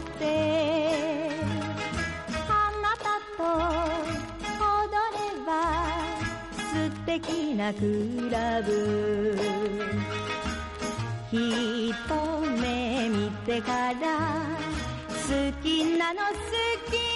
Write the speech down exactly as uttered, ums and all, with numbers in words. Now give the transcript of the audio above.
てあなたと踊れば素敵なクラブ一目見てから好きなの好き